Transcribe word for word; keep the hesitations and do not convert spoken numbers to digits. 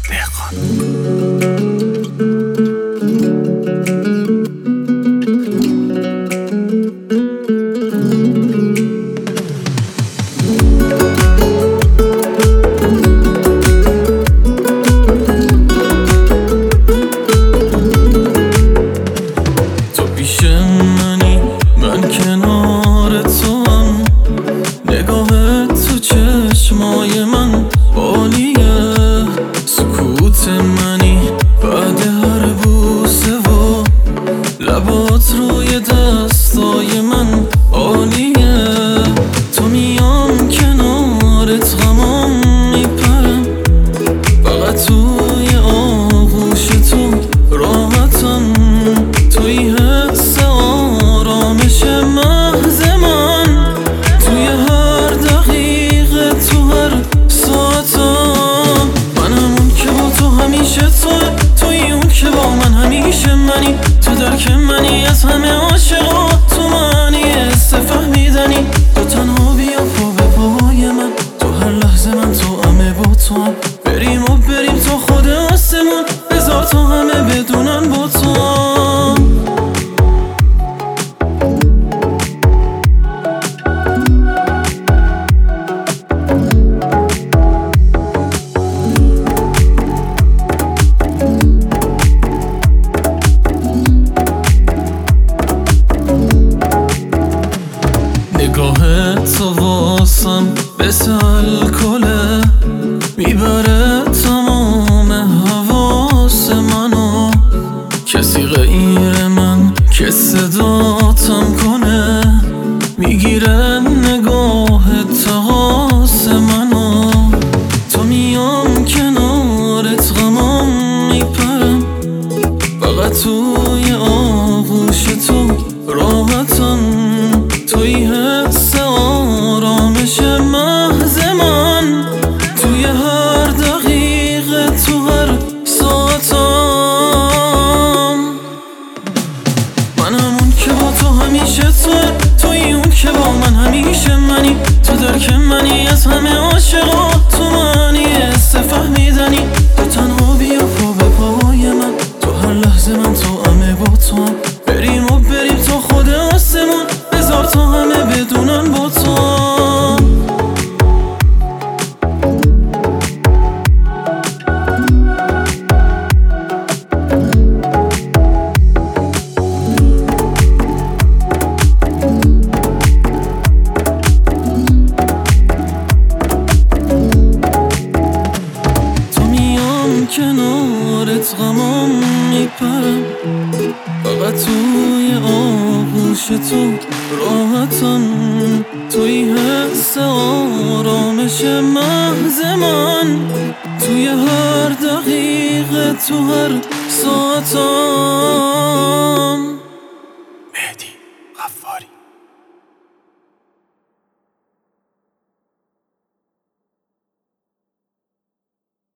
دهقان. تو پیش منی، من کنار تو هم، نگاهت تو چشمای من عالیه. سکوت منی بعد هر بوسه و لبات روی دستای من عالیه. تو میام کنارت غمام میپرم، فقط توی آغوش تو راحتم. توی حس آرامش محض من، توی هر دقیقه تو هر ساعتم. من همون که با تو همیشه توه، توی اون که با من همیشه منی. تو درک منی، از همه عاشقا تو منی. حس فهمیدنی، تو تنها بیا پا به پای من. تو هر لحظه من تو همه با تو هم، بریم و بریم تا خود آسمون. بذار تا همه بدونن با تو هم. نگاهت تو واسم بس الکله، میبره تمام حواس منو. کسی غیر من که صداتم کنه، میگیره نگاهت تقاس منو. تو میام کنارت غمام میپرم، فقط توی آغوش تو راحتم. توی حس آرامش محض من، توی هر دقیقه تو هر ساعتم. من همون که با تو همیشه توه، توی اون که با من همیشه منی. تو درک منی، از همه عاشقا تو منی. حس فهمیدنی، تو تنها بیا پا به پای من. تو هر لحظه من تو همه با تو هم، بریم و بریم تا خود آسمون. بذار تا همه بدونن با تو هم. کنارت غمام میپرم، فقط توی آغوش تو راحتم. توی حس آرامش محض من، توی هر دقیقه تو هر ساعتم. مهدی غفاری.